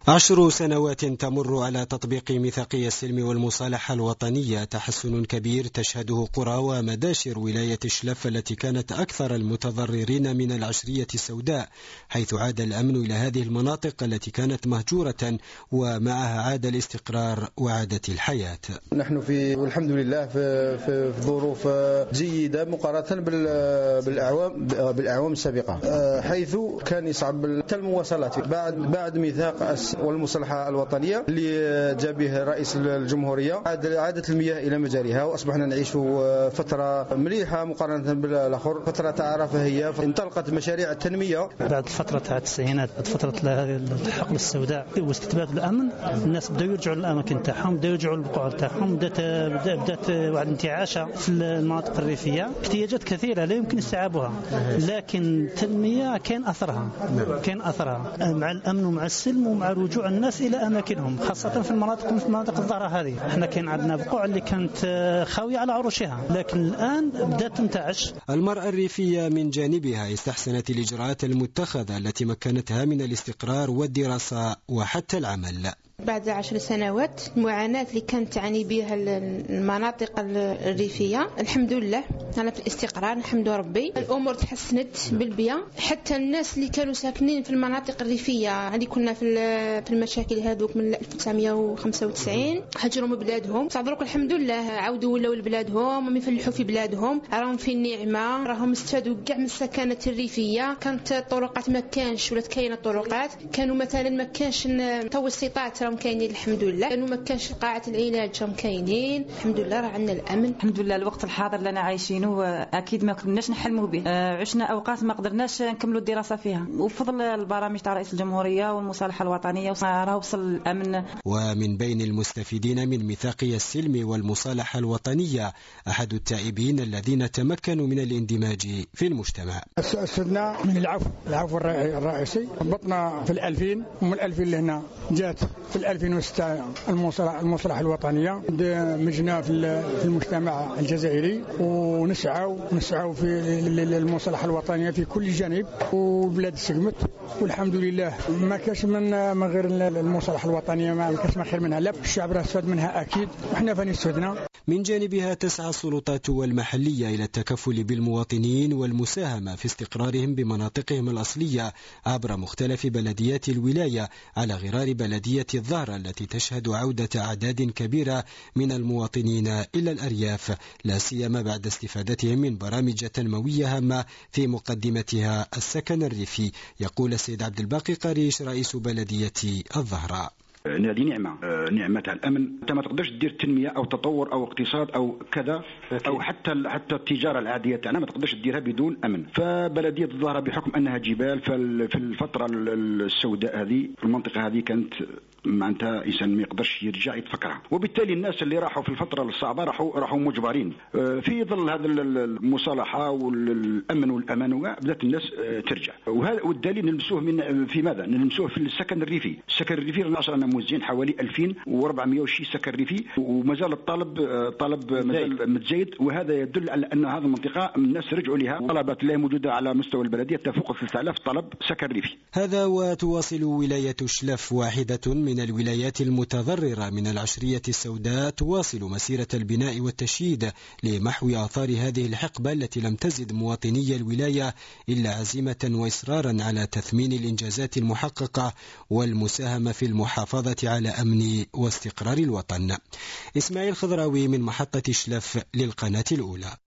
10 سنوات تمر على تطبيق ميثاقية السلم والمصالحة الوطنية، تحسن كبير تشهده قرى ومداشر ولاية شلف التي كانت أكثر المتضررين من العشرية السوداء، حيث عاد الأمن إلى هذه المناطق التي كانت مهجورة، ومعها عاد الاستقرار وعادت الحياة. نحن والحمد لله في ظروف جيدة مقارنة بالأعوام السابقة، حيث كان يصعب المواصلات بعد ميثاق والمصالحة الوطنية اللي جاء به رئيس الجمهورية. عادت المياه إلى مجاريها، وأصبحنا نعيش فترة مليحة مقارنة بالآخر، فترة رفاهية. انطلقت مشاريع التنمية بعد فترة التسعينات، بعد فترة الحقبة السوداء واستتباب الأمن. الناس بدأوا يرجعوا للأماكن تاعهم، بدأوا يرجعوا للبقوع تاعهم، بدأت واحد الانتعاشة في المناطق الريفية. احتياجات كثيرة لا يمكن استيعابها، لكن التنمية كان أثرها مع الأمن ومع السلم ومع رجوع الناس إلى أماكنهم، خاصة في المناطق الضارة هذه. احنا كان عندنا بقوع اللي كانت خاوية على عروشها، لكن الآن بدأت تنتعش. المرأة الريفية من جانبها استحسنت الإجراءات المتخذة التي مكنتها من الاستقرار والدراسة وحتى العمل. بعد 10 سنوات المعاناة اللي كانت تعاني بها المناطق الريفية، الحمد لله أنا في الاستقرار، الحمد ربي الأمور تحسنت بالبيئة. حتى الناس اللي كانوا ساكنين في المناطق الريفية، هذه كنا في المشاكل هذوك من 1995 هجروا من بلادهم، صدروك الحمد لله عودوا ولاو لبلادهم ويفلحوا في بلادهم، راهم في النعمة، راهم استفادوا كاع من السكنات الريفية. كانت الطرقات ما كانش، ولات كاينة الطرقات، كانوا مثلا ما كانش توسيطات راهم كاينين الحمد لله، لانه ما كانش قاعة العلاج راهم كاينين الحمد لله، راه عندنا الامن الحمد لله. الوقت الحاضر اللي انا عايشينه اكيد ما كناش نحلموا به، عشنا اوقات ما قدرناش نكملوا الدراسة فيها، وبفضل البرامج تاع رئيس الجمهورية والمصالحة الوطنية راه وصل الامن. ومن بين المستفيدين من ميثاقية السلم والمصالحة الوطنية أحد التائبين الذين تمكنوا من الاندماج في المجتمع. استفدنا من العفو الرئيسي، هبطنا في 2000، ومن 2000 لهنا جات في 2006 المصالحة الوطنية، دمجنا في المجتمع الجزائري، ونسعوا في المصالحة الوطنية في كل جانب، وبلاد استقمت والحمد لله. ما كاش من غير المصالحة الوطنية، ما كاش ما خير منها، لا الشعب راه استفاد منها أكيد، وإحنا فاني استفدنا. من جانبها تسعى السلطات المحلية إلى التكفل بالمواطنين والمساهمة في استقرارهم بمناطقهم الأصلية عبر مختلف بلديات الولاية، على غرار بلدية الظهر التي تشهد عودة أعداد كبيرة من المواطنين إلى الأرياف، لا سيما بعد استفادتهم من برامج تنموية هامة في مقدمتها السكن الريفي. يقول السيد عبد الباقي قريش رئيس بلدية الظهر: هذه نعمة الأمن. أنت ما تقدرش دير تنمية أو تطور أو اقتصاد أو كذا أو حتى التجارة العادية تاعنا ما تقدرش تديرها بدون أمن. فبلدية الظاهرة بحكم أنها جبال، في الفترة السوداء هذه المنطقة هذه كانت معناتها إنسان ما يقدرش يرجع يتفكرها، وبالتالي الناس اللي راحوا في الفترة الصعبة راحوا مجبرين. في ظل هذا المصالحة والأمن والأمان بدأت الناس ترجع، وهذا والدليل نلمسوه في ماذا؟ نلمسوه في السكن الريفي. السكن الريفي رانا موزعين حوالي 2400 وشي سكن ريفي، ومازال الطلب مازال متزايد، وهذا يدل على أن هذه المنطقة الناس رجعوا لها. طلبات لا موجودة على مستوى البلدية تفوق 3000 طلب سكن ريفي. هذا وتواصل ولاية شلف، واحدة من الولايات المتضررة من العشرية السوداء، تواصل مسيرة البناء والتشييد لمحو آثار هذه الحقبة التي لم تزد مواطني الولاية إلا عزيمة وإصرارا على تثمين الإنجازات المحققة والمساهمة في المحافظة على أمن واستقرار الوطن. إسماعيل خضراوي من محطة شلف للقناة الأولى.